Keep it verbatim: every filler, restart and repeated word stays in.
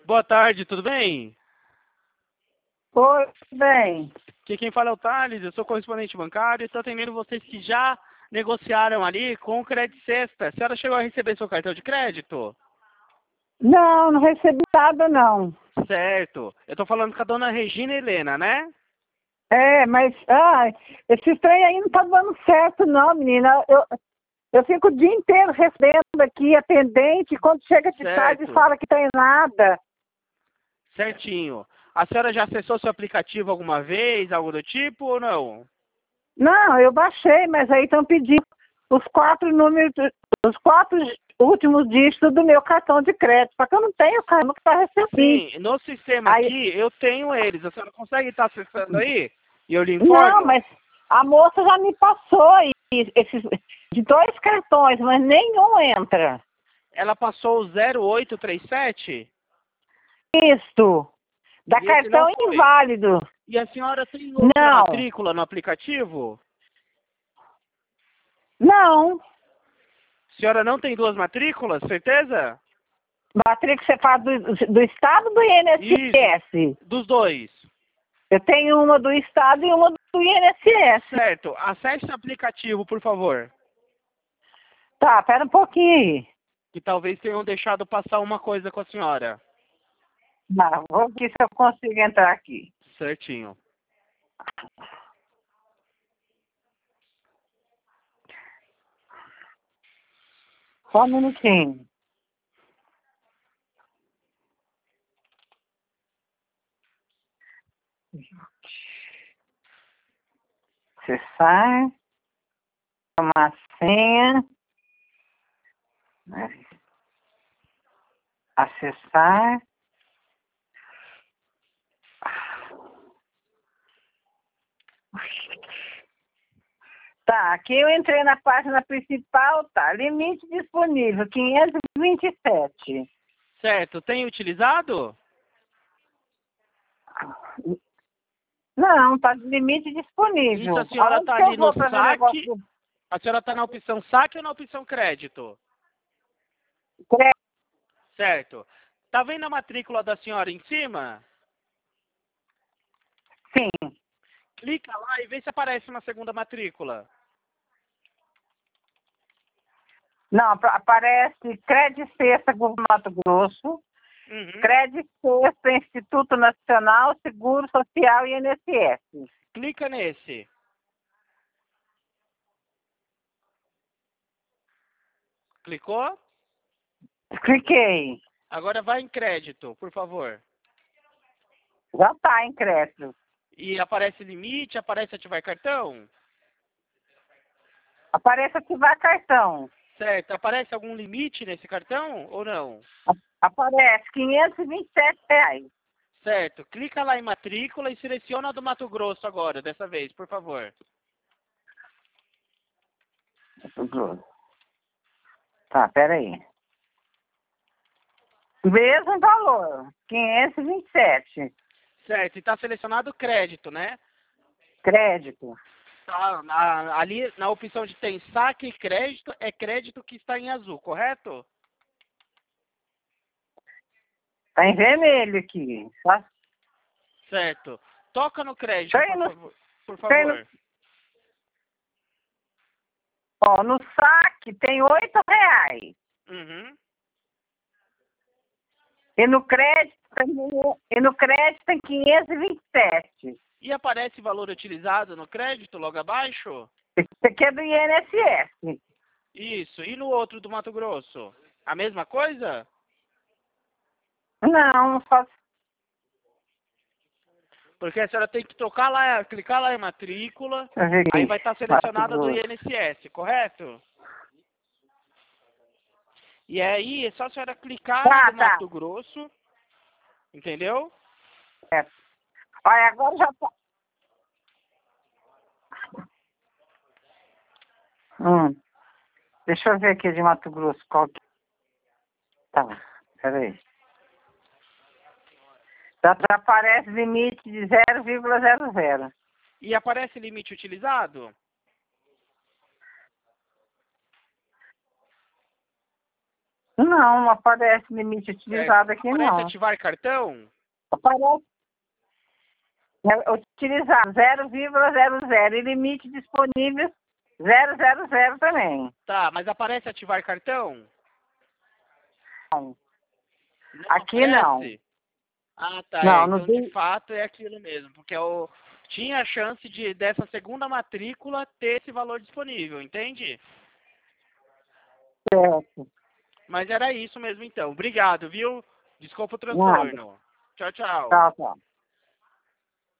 Boa tarde, tudo bem? Oi, tudo bem. Aqui quem fala é o Thales, eu sou correspondente bancário e estou atendendo vocês que já negociaram ali com o Crédito Sexta. A senhora chegou a receber seu cartão de crédito? Não, não recebi nada, não. Certo. Eu estou falando com a dona Regina Helena, né? É, mas ah, esse trem aí não tá dando certo, não, menina. Eu, eu fico o dia inteiro recebendo aqui atendente, quando chega de Certo. tarde fala que tem nada. Certinho. A senhora já acessou seu aplicativo alguma vez, algo do tipo ou não? Não, eu baixei, mas aí estão pedindo os quatro números, os quatro últimos dígitos do meu cartão de crédito. Só que eu não tenho, cara, nunca tá recebido. Sim, no sistema Aí, aqui eu tenho eles. A senhora consegue estar acessando aí? E eu lhe não, informo? mas a moça já me passou aí esses de dois cartões, mas nenhum entra. Ela passou o zero oito três sete? Isto, da E esse não cartão foi. inválido. E a senhora tem outra Não, matrícula no aplicativo? não. A senhora não tem duas matrículas, certeza? Matrícula você fala do, do Estado ou do I N S S? Dos dois. Eu tenho uma do Estado e uma do I N S S. Certo. Acesse o aplicativo, por favor. Tá, pera um pouquinho aí. Que talvez tenham deixado passar uma coisa com a senhora. Não, vou ver se eu consigo entrar aqui. Certinho. Só um minutinho. Você sai, toma a senha, né? Acessar. Tá, aqui eu entrei na página principal, tá, limite disponível, quinhentos e vinte e sete. Certo. Tem utilizado? Não, tá de limite disponível. Isso, a senhora Aonde está que eu ali no vou pra ver o saque. negócio do A senhora está na opção saque ou na opção crédito? crédito? Certo. Tá vendo a matrícula da senhora em cima? Sim. Clica lá e vê se aparece uma segunda matrícula. Não, apa- aparece Crédito Sexta Grupo Mato Grosso, Uhum. Crédito Sexta Instituto Nacional, Seguro Social e I N S S. Clica nesse. Clicou? Cliquei. Agora vai em crédito, por favor. Já tá em crédito. E aparece limite, aparece ativar cartão? Aparece ativar cartão. Certo. Aparece algum limite nesse cartão ou não? A- Aparece quinhentos e vinte e sete reais. Certo. Clica lá em matrícula e seleciona a do Mato Grosso agora, dessa vez, por favor. Tá, peraí. Mesmo valor, quinhentos e vinte e sete. Certo. E está selecionado crédito, né? Crédito. Tá, na- ali na opção de tem saque e crédito, é crédito que está em azul, correto? Tá em vermelho aqui. Só Certo. Toca no crédito, Tem por no- favor. Por tem no- favor. Ó, no saque tem oito reais. Uhum. E no crédito tem, e no crédito tem quinhentos e vinte e sete. E aparece valor utilizado no crédito logo abaixo? Esse aqui é do I N S S. Isso. E no outro do Mato Grosso? A mesma coisa? Não, só Porque a senhora tem que tocar lá, clicar lá em matrícula, deixa eu ver aí aqui. vai estar Mato selecionada do Grosso. I N S S, correto? E aí é só a senhora clicar Tá, no tá. Mato Grosso, entendeu? É. Olha, agora já tá. Hum. Deixa eu ver aqui de Mato Grosso. Qual que... Tá, peraí. Já já aparece limite de zero vírgula zero zero. E aparece limite utilizado? Não, não aparece limite utilizado É, aqui, aparece não. ativar cartão? Aparece é, utilizar zero vírgula zero zero e limite disponível zero zero zero também. Tá, mas aparece ativar cartão? Não. Não Aqui aparece? Ah, tá, é. não. Não, não Então, de tem. fato, é aquilo mesmo. Porque eu tinha a chance de, dessa segunda matrícula, ter esse valor disponível, entende? Certo. Mas era isso mesmo, então. Obrigado, viu? Desculpa o Nada. transtorno. Tchau, tchau. Tá, tá.